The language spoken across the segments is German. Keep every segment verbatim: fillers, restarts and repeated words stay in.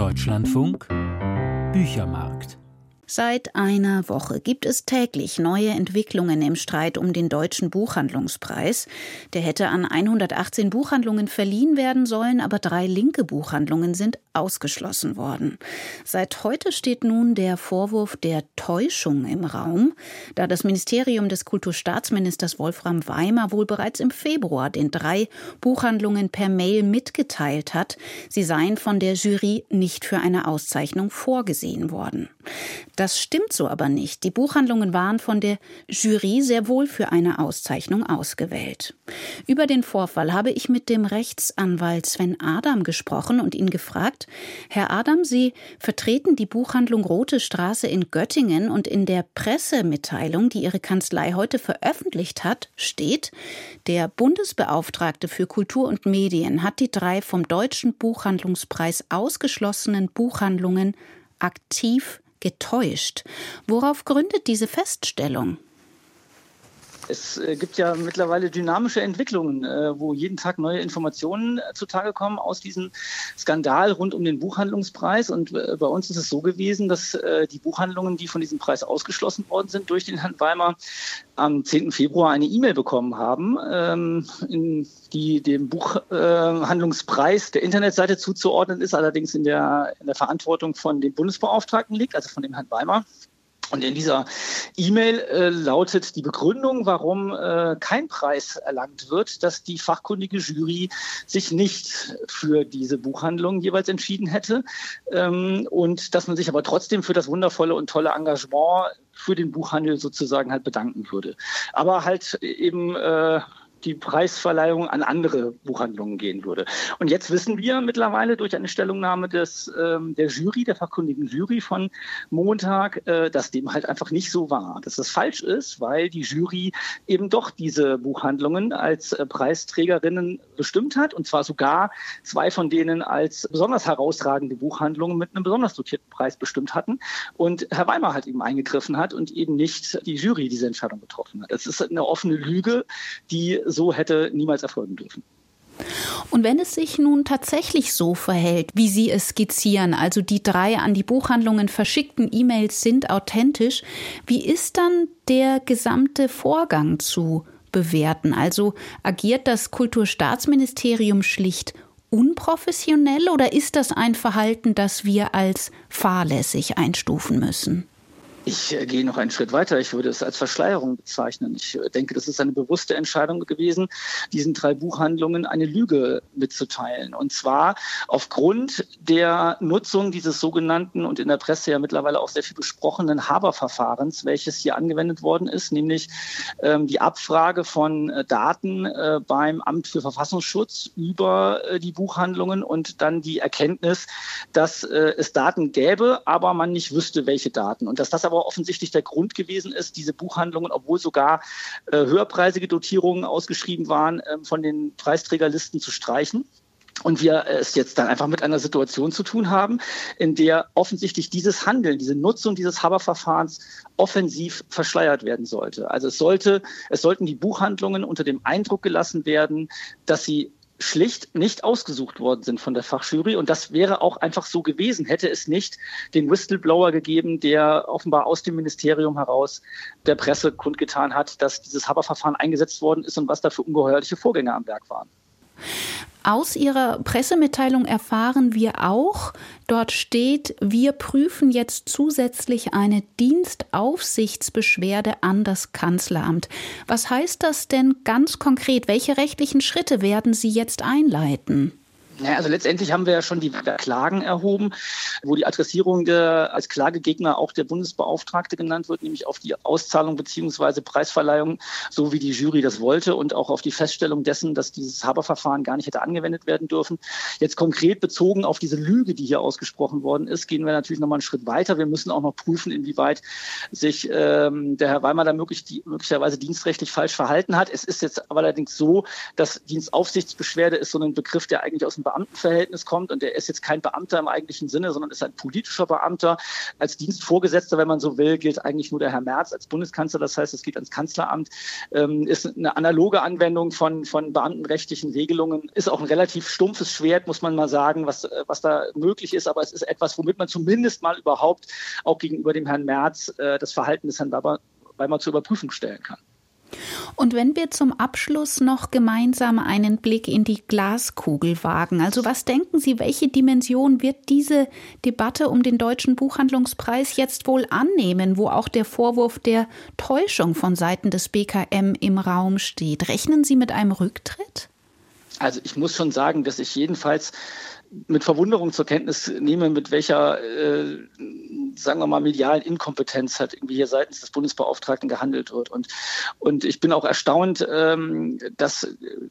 Deutschlandfunk Büchermarkt. Seit einer Woche gibt es täglich neue Entwicklungen im Streit um den Deutschen Buchhandlungspreis. Der hätte an hundertachtzehn Buchhandlungen verliehen werden sollen, aber drei linke Buchhandlungen sind ausgeschlossen worden. Seit heute steht nun der Vorwurf der Täuschung im Raum, da das Ministerium des Kulturstaatsministers Wolfram Weimer wohl bereits im Februar den drei Buchhandlungen per Mail mitgeteilt hat, sie seien von der Jury nicht für eine Auszeichnung vorgesehen worden. Das stimmt so aber nicht. Die Buchhandlungen waren von der Jury sehr wohl für eine Auszeichnung ausgewählt. Über den Vorfall habe ich mit dem Rechtsanwalt Sven Adam gesprochen und ihn gefragt: Herr Adam, Sie vertreten die Buchhandlung Rote Straße in Göttingen und in der Pressemitteilung, die Ihre Kanzlei heute veröffentlicht hat, steht: Der Bundesbeauftragte für Kultur und Medien hat die drei vom Deutschen Buchhandlungspreis ausgeschlossenen Buchhandlungen aktiv getäuscht. Worauf gründet diese Feststellung? Es gibt ja mittlerweile dynamische Entwicklungen, wo jeden Tag neue Informationen zutage kommen aus diesem Skandal rund um den Buchhandlungspreis. Und bei uns ist es so gewesen, dass die Buchhandlungen, die von diesem Preis ausgeschlossen worden sind durch den Herrn Weimer, am zehnten Februar eine E-Mail bekommen haben, die dem Buchhandlungspreis der Internetseite zuzuordnen ist, allerdings in der, in der Verantwortung von dem Bundesbeauftragten liegt, also von dem Herrn Weimer. Und in dieser E-Mail äh, lautet die Begründung, warum äh, kein Preis erlangt wird, dass die fachkundige Jury sich nicht für diese Buchhandlung jeweils entschieden hätte ähm, und dass man sich aber trotzdem für das wundervolle und tolle Engagement für den Buchhandel sozusagen halt bedanken würde. Aber halt eben äh, die Preisverleihung an andere Buchhandlungen gehen würde. Und jetzt wissen wir mittlerweile durch eine Stellungnahme des, ähm, der Jury, der fachkundigen Jury von Montag, äh, dass dem halt einfach nicht so war. Dass das falsch ist, weil die Jury eben doch diese Buchhandlungen als äh, Preisträgerinnen bestimmt hat, und zwar sogar zwei von denen als besonders herausragende Buchhandlungen mit einem besonders dotierten Preis bestimmt hatten. Und Herr Weimer halt eben eingegriffen hat und eben nicht die Jury diese Entscheidung getroffen hat. Es ist eine offene Lüge, die so hätte niemals erfolgen dürfen. Und wenn es sich nun tatsächlich so verhält, wie Sie es skizzieren, also die drei an die Buchhandlungen verschickten E-Mails sind authentisch, wie ist dann der gesamte Vorgang zu bewerten? Also agiert das Kulturstaatsministerium schlicht unprofessionell oder ist das ein Verhalten, das wir als fahrlässig einstufen müssen? Ich äh, gehe noch einen Schritt weiter. Ich würde es als Verschleierung bezeichnen. Ich äh, denke, das ist eine bewusste Entscheidung gewesen, diesen drei Buchhandlungen eine Lüge mitzuteilen. Und zwar aufgrund der Nutzung dieses sogenannten und in der Presse ja mittlerweile auch sehr viel besprochenen Haber-Verfahrens, welches hier angewendet worden ist, nämlich ähm, die Abfrage von äh, Daten äh, beim Amt für Verfassungsschutz über äh, die Buchhandlungen und dann die Erkenntnis, dass äh, es Daten gäbe, aber man nicht wüsste, welche Daten. Und dass das aber offensichtlich der Grund gewesen ist, diese Buchhandlungen, obwohl sogar äh, höherpreisige Dotierungen ausgeschrieben waren, äh, von den Preisträgerlisten zu streichen. Und wir es jetzt dann einfach mit einer Situation zu tun haben, in der offensichtlich dieses Handeln, diese Nutzung dieses Haber-Verfahrens offensiv verschleiert werden sollte. Also es sollte, es sollten die Buchhandlungen unter dem Eindruck gelassen werden, dass sie schlicht nicht ausgesucht worden sind von der Fachjury. Und das wäre auch einfach so gewesen, hätte es nicht den Whistleblower gegeben, der offenbar aus dem Ministerium heraus der Presse kundgetan hat, dass dieses Haber-Verfahren eingesetzt worden ist und was da für ungeheuerliche Vorgänge am Werk waren. Aus Ihrer Pressemitteilung erfahren wir auch, dort steht, wir prüfen jetzt zusätzlich eine Dienstaufsichtsbeschwerde an das Kanzleramt. Was heißt das denn ganz konkret? Welche rechtlichen Schritte werden Sie jetzt einleiten? Ja, also letztendlich haben wir ja schon die Klagen erhoben, wo die Adressierung der, als Klagegegner auch der Bundesbeauftragte genannt wird, nämlich auf die Auszahlung bzw. Preisverleihung, so wie die Jury das wollte und auch auf die Feststellung dessen, dass dieses Haber-Verfahren gar nicht hätte angewendet werden dürfen. Jetzt konkret bezogen auf diese Lüge, die hier ausgesprochen worden ist, gehen wir natürlich noch mal einen Schritt weiter. Wir müssen auch noch prüfen, inwieweit sich ähm, der Herr Weimer da möglich, die, möglicherweise dienstrechtlich falsch verhalten hat. Es ist jetzt aber allerdings so, dass Dienstaufsichtsbeschwerde ist so ein Begriff, der eigentlich aus dem Beamtenverhältnis kommt und er ist jetzt kein Beamter im eigentlichen Sinne, sondern ist ein politischer Beamter. Als Dienstvorgesetzter, wenn man so will, gilt eigentlich nur der Herr Merz als Bundeskanzler. Das heißt, es geht ans Kanzleramt. Ähm, ist eine analoge Anwendung von, von beamtenrechtlichen Regelungen. Ist auch ein relativ stumpfes Schwert, muss man mal sagen, was, was da möglich ist. Aber es ist etwas, womit man zumindest mal überhaupt auch gegenüber dem Herrn Merz äh, das Verhalten des Herrn Weimar, Weimar zur Überprüfung stellen kann. Und wenn wir zum Abschluss noch gemeinsam einen Blick in die Glaskugel wagen, also was denken Sie, welche Dimension wird diese Debatte um den Deutschen Buchhandlungspreis jetzt wohl annehmen, wo auch der Vorwurf der Täuschung von Seiten des B K M im Raum steht? Rechnen Sie mit einem Rücktritt? Also ich muss schon sagen, dass ich jedenfalls mit Verwunderung zur Kenntnis nehme, mit welcher, äh, sagen wir mal, medialen Inkompetenz halt irgendwie hier seitens des Bundesbeauftragten gehandelt wird. Und, und ich bin auch erstaunt, ähm, dass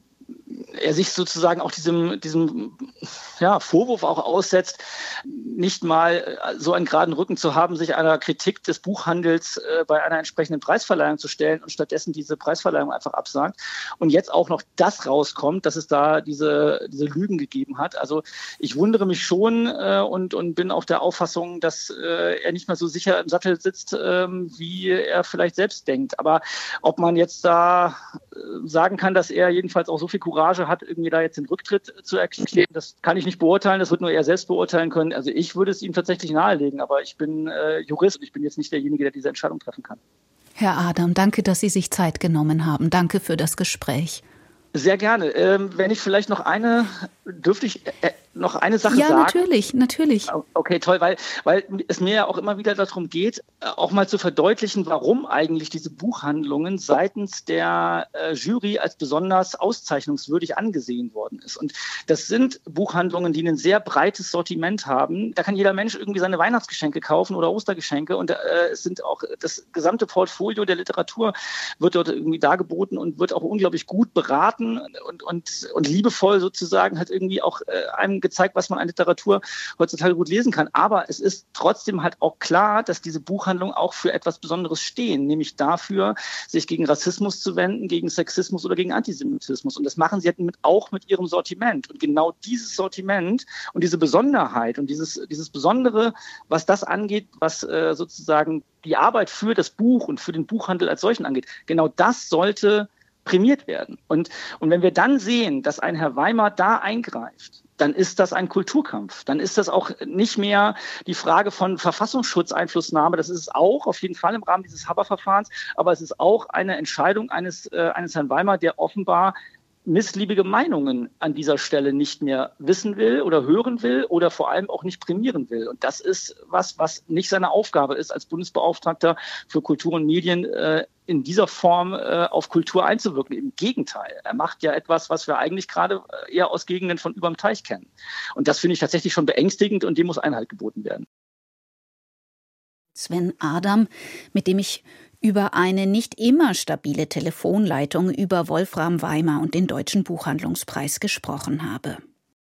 er sich sozusagen auch diesem, diesem ja, Vorwurf auch aussetzt, nicht mal so einen geraden Rücken zu haben, sich einer Kritik des Buchhandels äh, bei einer entsprechenden Preisverleihung zu stellen und stattdessen diese Preisverleihung einfach absagt. Und jetzt auch noch das rauskommt, dass es da diese, diese Lügen gegeben hat. Also ich wundere mich schon äh, und, und bin auch der Auffassung, dass äh, er nicht mehr so sicher im Sattel sitzt, äh, wie er vielleicht selbst denkt. Aber ob man jetzt da äh, sagen kann, dass er jedenfalls auch so viel Courage hat, irgendwie da jetzt den Rücktritt zu erklären, das kann ich nicht beurteilen, das wird nur er selbst beurteilen können. Also ich würde es ihm tatsächlich nahelegen, aber ich bin äh, Jurist und ich bin jetzt nicht derjenige, der diese Entscheidung treffen kann. Herr Adam, danke, dass Sie sich Zeit genommen haben. Danke für das Gespräch. Sehr gerne. Ähm, wenn ich vielleicht noch eine, dürfte ich äh, noch eine Sache ja, sagen? Ja, natürlich, natürlich. Okay, toll, weil, weil es mir ja auch immer wieder darum geht, auch mal zu verdeutlichen, warum eigentlich diese Buchhandlungen seitens der äh, Jury als besonders auszeichnungswürdig angesehen worden ist. Und das sind Buchhandlungen, die ein sehr breites Sortiment haben. Da kann jeder Mensch irgendwie seine Weihnachtsgeschenke kaufen oder Ostergeschenke. Und äh, es sind auch das gesamte Portfolio der Literatur wird dort irgendwie dargeboten und wird auch unglaublich gut beraten und, und, und liebevoll sozusagen hat irgendwie auch äh, einem gezeigt, was man an Literatur heutzutage gut lesen kann. Aber es ist trotzdem halt auch klar, dass diese Buchhandlungen auch für etwas Besonderes stehen, nämlich dafür, sich gegen Rassismus zu wenden, gegen Sexismus oder gegen Antisemitismus. Und das machen sie halt mit, auch mit ihrem Sortiment. Und genau dieses Sortiment und diese Besonderheit und dieses, dieses Besondere, was das angeht, was äh, sozusagen die Arbeit für das Buch und für den Buchhandel als solchen angeht, genau das sollte prämiert werden. Und, und wenn wir dann sehen, dass ein Herr Weimar da eingreift, dann ist das ein Kulturkampf. Dann ist das auch nicht mehr die Frage von Verfassungsschutzeinflussnahme. Das ist es auch, auf jeden Fall im Rahmen dieses Haber-Verfahrens. Aber es ist auch eine Entscheidung eines, äh, eines Herrn Weimar, der offenbar missliebige Meinungen an dieser Stelle nicht mehr wissen will oder hören will oder vor allem auch nicht prämieren will. Und das ist was, was nicht seine Aufgabe ist, als Bundesbeauftragter für Kultur und Medien äh, in dieser Form äh, auf Kultur einzuwirken. Im Gegenteil, er macht ja etwas, was wir eigentlich gerade eher aus Gegenden von überm Teich kennen. Und das finde ich tatsächlich schon beängstigend und dem muss Einhalt geboten werden. Sven Adam, mit dem ich über eine nicht immer stabile Telefonleitung über Wolfram Weimar und den Deutschen Buchhandlungspreis gesprochen habe.